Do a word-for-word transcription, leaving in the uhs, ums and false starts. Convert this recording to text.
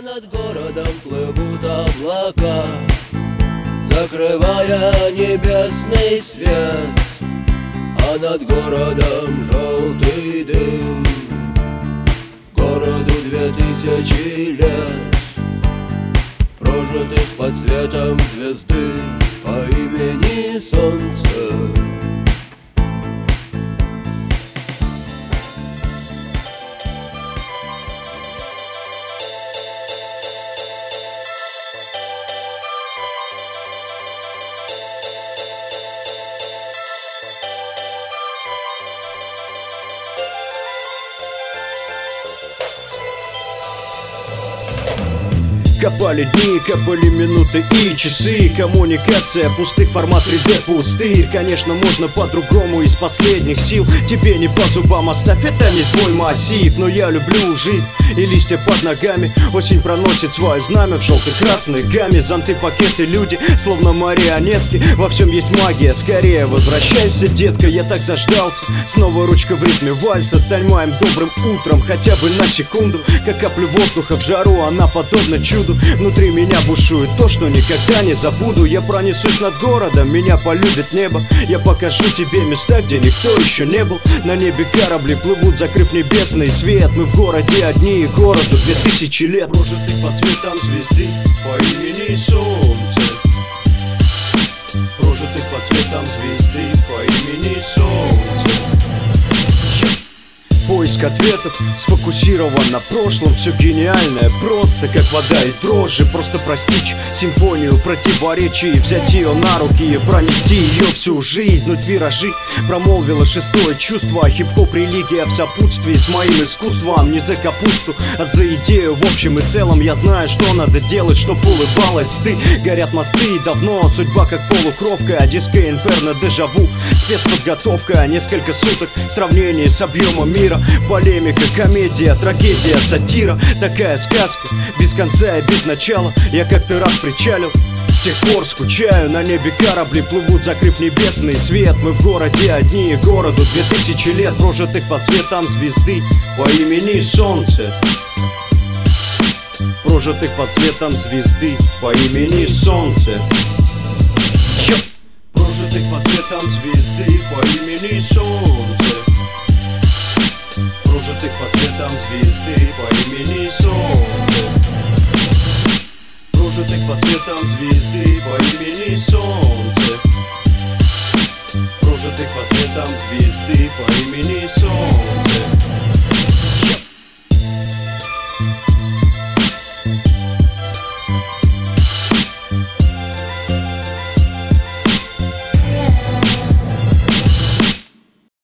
А над городом плывут облака, закрывая небесный свет. А над городом желтый дым, городу две тысячи лет, прожитых под светом звезды по имени Солнце. Копали дни, копали минуты и часы. Коммуникация пустых, формат три дэ пустырь. Конечно, можно по-другому из последних сил. Тебе не по зубам, оставь, это не твой массив. Но я люблю жизнь и листья под ногами. Осень проносит свое знамя в желто-красной гамме. Зонты, пакеты, люди, словно марионетки. Во всем есть магия, скорее возвращайся, детка. Я так заждался, снова ручка в ритме вальса. Стань моим добрым утром, хотя бы на секунду. Как каплю воздуха в жару, она подобна чуду. Внутри меня бушует то, что никогда не забуду. Я пронесусь над городом, меня полюбит небо. Я покажу тебе места, где никто еще не был. На небе корабли плывут, закрыв небесный свет. Мы в городе одни, и городу две тысячи лет, прожитых под цветом звезды по имени Солнце. Прожитых под цветом звезды по имени Солнце. Поиск ответов сфокусирован на прошлом. Все гениальное просто, как вода и дрожжи. Просто простичь симфонию противоречий, взять ее на руки и пронести ее всю жизнь. Ну виражи промолвило шестое чувство. Хип-хоп религия в сопутствии с моим искусством. Не за капусту, а за идею. В общем и целом я знаю, что надо делать, чтоб улыбалась ты. Горят мосты и давно, судьба как полукровка. Одесское инферно, дежаву, спецподготовка. Несколько суток в сравнении с объемом мира. Полемика, комедия, трагедия, сатира. Такая сказка, без конца и без начала. Я как-то раз причалил, с тех пор скучаю. На небе корабли плывут, закрыв небесный свет. Мы в городе одни, и городу две тысячи лет, прожитых под цветом звезды по имени Солнце. Прожитых под цветом звезды по имени Солнце. Чё? Прожитых под цветом звезды по имени Солнце. Прожитых под цветом звезды по имени Солнце.